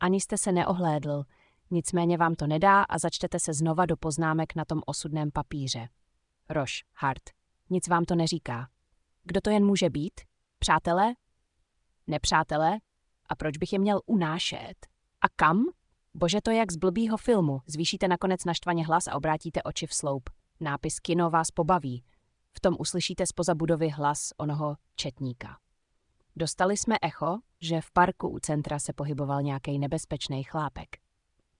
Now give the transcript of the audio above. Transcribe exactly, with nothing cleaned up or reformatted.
Ani jste se neohlédl, nicméně vám to nedá a začtete se znova do poznámek na tom osudném papíře. Rož, Hart, nic vám to neříká. Kdo to jen může být? Přátelé? Nepřátelé? A proč bych je měl unášet? A kam? Bože, to je jak z blbýho filmu. Zvýšíte nakonec naštvaně hlas a obrátíte oči v sloup. Nápis Kino vás pobaví. V tom uslyšíte zpoza budovy hlas onoho četníka. Dostali jsme echo, že v parku u centra se pohyboval nějaký nebezpečný chlápek.